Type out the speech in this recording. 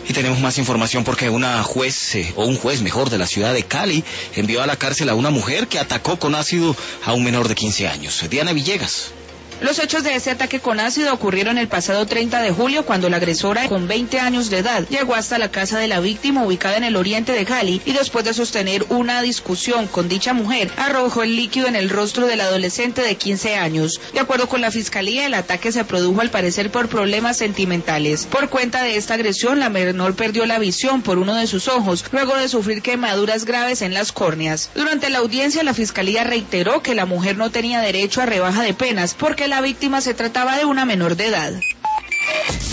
Y tenemos más información porque una juez, o un juez mejor, de la ciudad de Cali, envió a la cárcel a una mujer que atacó con ácido a un menor de 15 años. Diana Villegas. Los hechos de este ataque con ácido ocurrieron el pasado 30 de julio cuando la agresora, con 20 años de edad, llegó hasta la casa de la víctima ubicada en el oriente de Cali y después de sostener una discusión con dicha mujer, arrojó el líquido en el rostro del adolescente de 15 años. De acuerdo con la fiscalía, el ataque se produjo al parecer por problemas sentimentales. Por cuenta de esta agresión, la menor perdió la visión por uno de sus ojos, luego de sufrir quemaduras graves en las córneas. Durante la audiencia, la fiscalía reiteró que la mujer no tenía derecho a rebaja de penas porque la víctima se trataba de una menor de edad.